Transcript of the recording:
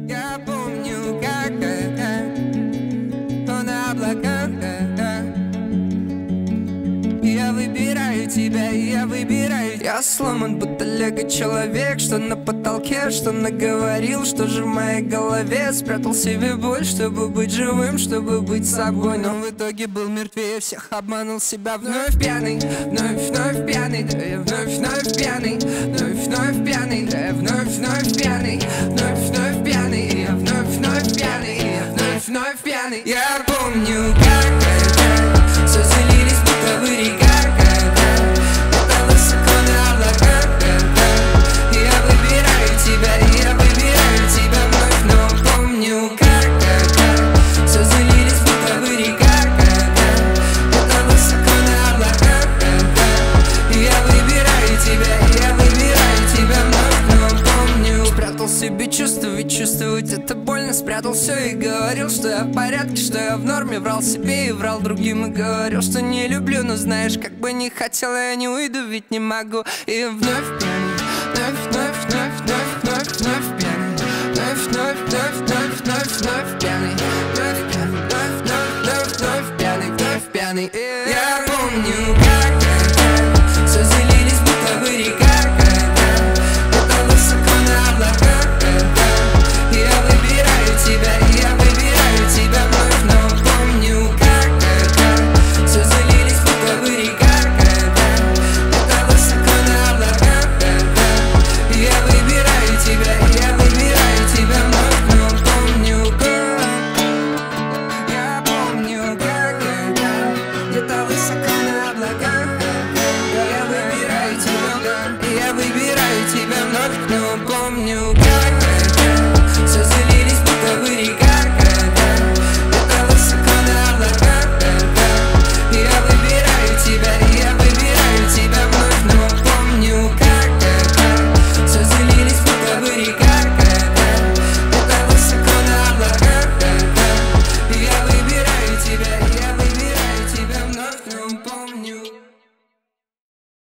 Я помню, как то на облаках. Я выбираю тебя, я выбираю. Я сломан, будто лего-человек, что на потолке, что наговорил, что же в моей голове. Спрятал себе боль, чтобы быть живым, чтобы быть собой. Но в итоге был мертвее всех, обманул себя. Вновь пьяный, вновь пьяный. Да я вновь пьяный, вновь пьяный. Да я вновь пьяный, вновь пьяный. Я вновь пьяный, я вновь пьяный. Я помню, как это все залились, будто в река. Это высоко на облаках. Я выбираю тебя вновь, но помню, как это все залились, будто в река. Это высоко на облаках. Я выбираю тебя вновь, но помню. Спрятал себе чувства, ведь чувствовать это больно. Спрятал все и говорил, что я в порядке, что я в норме. Врал себе и врал другим и говорил, что не люблю. Но знаешь, как бы не хотел, я не уйду, ведь не могу. И вновь пьяный, вновь пьяный. Вновь пьяный, вновь пьяный. Я помню, как это все залились, будто в река. Это высоко на облаках. Я выбираю тебя вновь, но помню, как это все залились, будто в река. Это высоко на облаках. Я выбираю тебя вновь, но помню, я помню, как это где-то высоко на облаках. Я выбираю тебя вновь, но помню, как